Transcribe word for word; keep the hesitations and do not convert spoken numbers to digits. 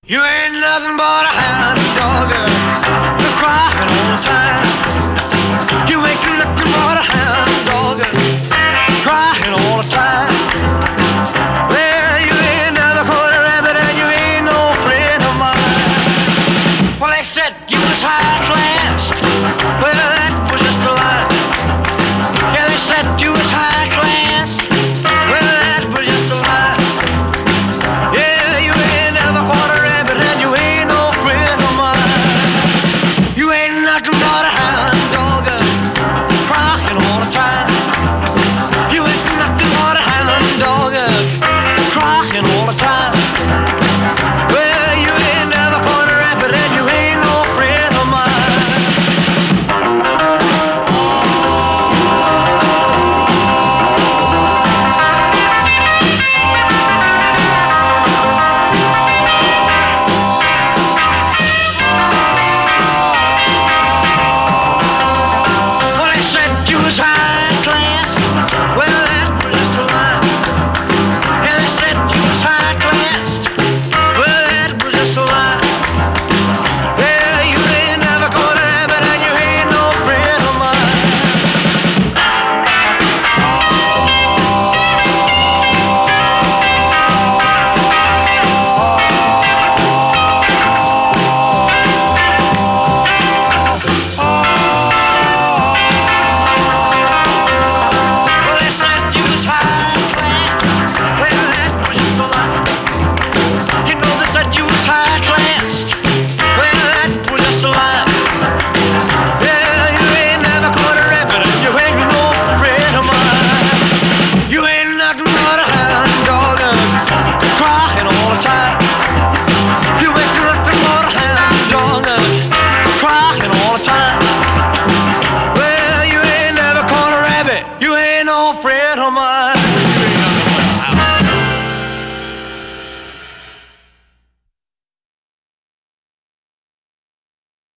You ain't nothing but a hound dog, you're crying all the time. You ain't nothing but a hound dog, crying all the time. Well, you ain't never caught a rabbit and you ain't no friend of mine. Well, they said you was high class, well, that was just a lie. Yeah, they said you was high class, well, that was just a lie. Yeah, you ain't never caught a rabbit and you ain't no friend of mine. You ain't nothing but a hound dog, crying all the time. You ain't nothing but a hound dog, crying all the time. Well, you ain't never caught a rabbit and you ain't no friend of mine. Well, they said you was high class. Well, that was just a lie. Yeah, they said you was high class. Well, that was just a lie. Yeah, you ain't never caught a rabbit and you ain't no friend of mine. Well, they said you was high class. Well, that was just a lie. You know they said you was high class. Well, that was just a lie. Yeah, you ain't never caught a rabbit and you ain't no friend of mine. You ain't nothing but a hound dog, crying all the time. You ain't nothing but a hound dog, crying all the time. Well, you ain't never caught a rabbit, you ain't no friend of mine.